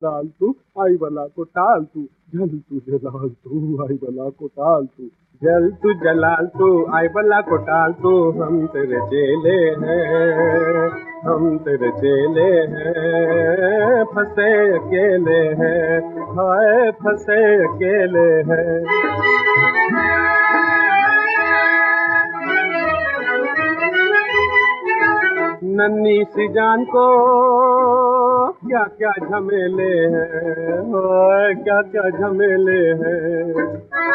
लाल तू आई बला को टाल तू, जल तू जलाल तू आई बला को टाल तू, जल तू जलाल तू आई बला को टाल तू। हम तेरे चेले हैं, हम तेरे चेले हैं, फंसे अकेले हैं, हाय फंसे अकेले हैं। नन्ही सी जान को क्या क्या झमेले हैं, हाय क्या क्या झमेले हैं।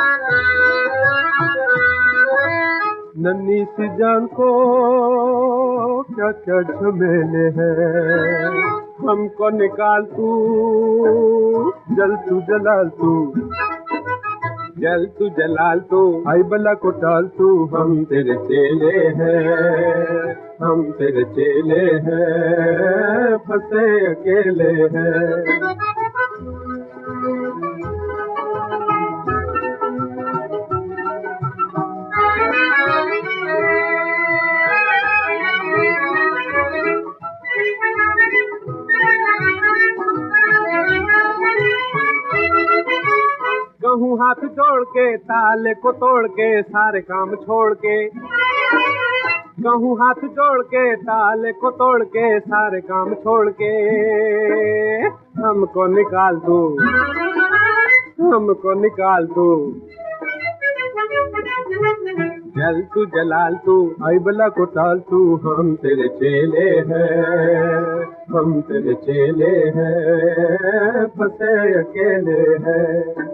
नन्ही सी जान को क्या क्या झमेले हैं। हमको निकाल तू, जल तू जलाल तू, जल तू जलाल तू आई बला को टाल तू। हम तेरे चेले हैं, हम तेरे चेले हैं, फंसे अकेले हैं। कहूँ हाथ जोड़ के ताले को तोड़ के सारे काम छोड़ के, कहूँ हाथ जोड़ के ताले को तोड़ के सारे काम छोड़ के। हमको निकाल तू, हमको निकाल तू, जल तू जलाल तू आई बला को टाल तू। हम तेरे चेले हैं, हम तेरे चेले हैं, फंसे अकेले हैं।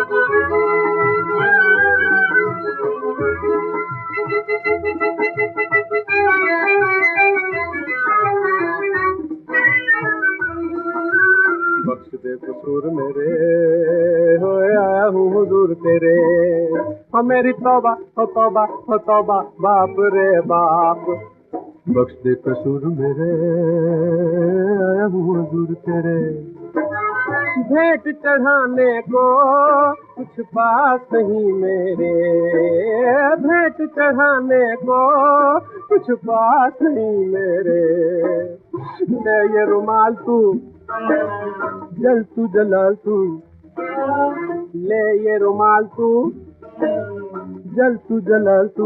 बख्श दे कसूर मेरे, हो आया हूँ हुजूर तेरे। हो मेरी तौबा हो तौबा हो तौबा बाप रे बाप। बख्श दे कसूर मेरे, आया हूँ हुजूर तेरे। भेंट चढ़ाने को कुछ पास नहीं मेरे, भेंट चढ़ाने को कुछ पास नहीं मेरे। ले ये रुमाल तू, जल तू जलाल तू, ले ये रुमाल तू, जल तू जलाल तू,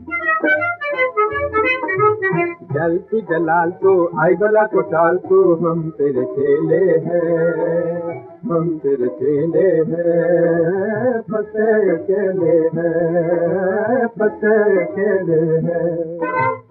जल तू जलाल तू आई बला को टाल तू। हम तेरे चेले हैं, हम तेरे चेले हैं, फंसे अकेले हैं, फंसे अकेले हैं।